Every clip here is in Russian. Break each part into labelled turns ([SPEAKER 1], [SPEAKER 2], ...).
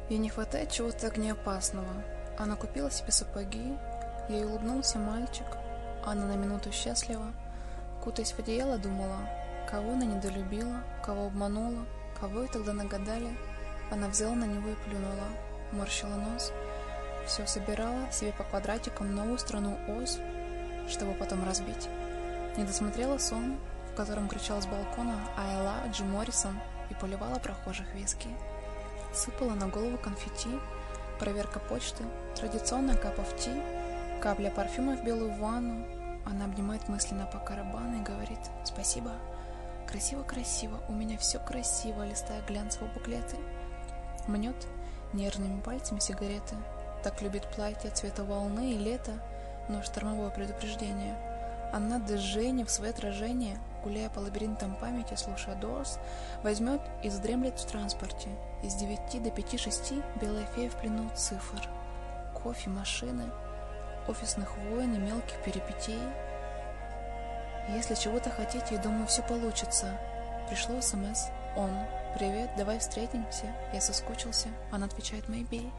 [SPEAKER 1] Ей не хватает чего-то огнеопасного. Она купила себе сапоги, ей улыбнулся мальчик, она на минуту счастлива, кутаясь в одеяло, думала, кого она недолюбила, кого обманула, кого ей тогда нагадали. Она взяла на него и плюнула, морщила нос, все собирала себе по квадратикам новую страну ось, чтобы потом разбить. Не досмотрела сон, в котором кричала с балкона «I love Jim Morrison» и поливала прохожих виски. Сыпала на голову конфетти, проверка почты, традиционная cup of tea, капля парфюма в белую ванну. Она обнимает мысленно по барабану и говорит «Спасибо, красиво-красиво, у меня все красиво», листая глянцевые буклеты. Мнет нежными пальцами сигареты, так любит платье цвета волны и лета, но штормовое предупреждение. Она движение в свое отражение, гуляя по лабиринтам памяти, слушая Doors, возьмет и задремлет в транспорте. Из 9 до 5-6 белая фея в плену цифр. Кофе, машины, офисных войн и мелких перипетий. Если чего-то хотите, я думаю, все получится. Пришло СМС. Он. Привет, давай встретимся. Я соскучился. Она отвечает maybe.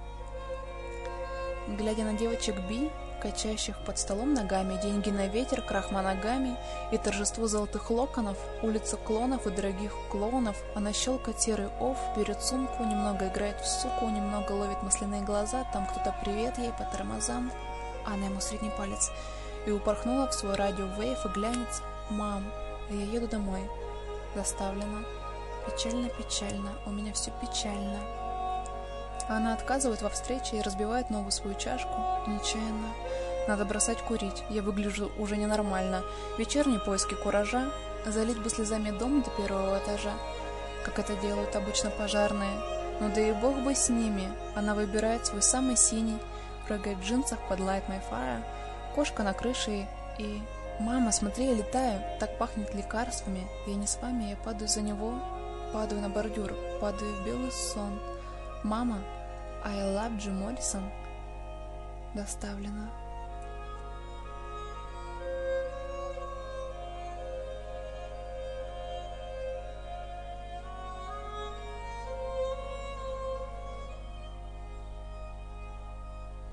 [SPEAKER 1] Глядя на девочек Би, качающих под столом ногами, деньги на ветер, крах моногами и торжество золотых локонов, улица клонов и дорогих клоунов, она щелкает серый офф, берет сумку, немного играет в суку, немного ловит масляные глаза, там кто-то привет ей по тормозам, она ему средний палец, и упорхнула в свой радио-вейв и глянец: «Мам, я еду домой». Заставлено. Печально-печально, у меня все печально. Она отказывает во встрече и разбивает новую свою чашку. Нечаянно. Надо бросать курить, я выгляжу уже ненормально. Вечерние поиски куража. Залить бы слезами дом до 1-го этажа, как это делают обычно пожарные. Ну да и бог бы с ними. Она выбирает свой самый синий, прыгает в джинсах под Light My Fire, кошка на крыше и... «Мама, смотри, я летаю, так пахнет лекарствами. Я не с вами, я падаю за него, падаю на бордюр, падаю в белый сон. Мама, I love Jim Morrison». Доставлено.